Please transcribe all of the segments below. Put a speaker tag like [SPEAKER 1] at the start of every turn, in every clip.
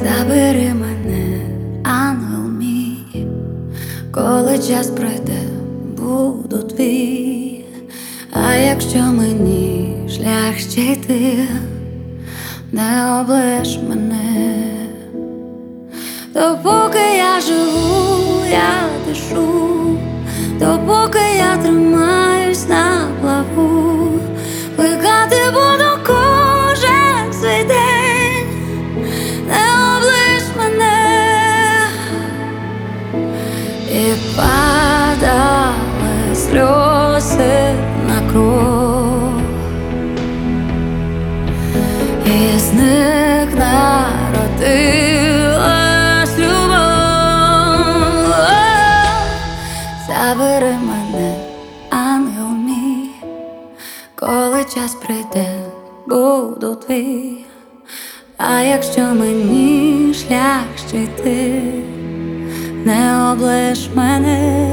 [SPEAKER 1] Забери мене, ангел мій, коли час пройде, буду твій. А якщо мені шлях ще йти, не облиш мене. Допоки я живу, я дишу, допоки я тримаюсь на плаву, плекати буду кожен свій день, не облиш мене. І падали сльози на кров, і з них народилась любов. Забери мене, ангел мій, коли час прийде, буду твій. А якщо мені шлях ще йти, не облиш мене.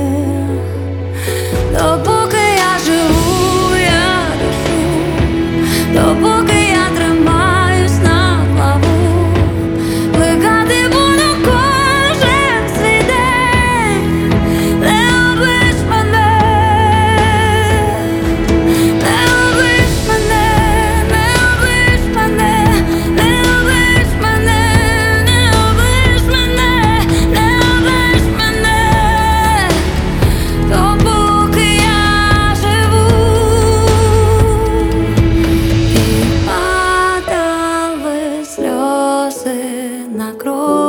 [SPEAKER 1] Допоки я живу, я дишу, допоки я тримаюсь на плаву, плекати буду кожен свій день, не облиш мене, не облиш мене, не облиш мене, не облиш мене, не облиш мене, не облиш мене. Допоки я живу, і падали сльози на кров.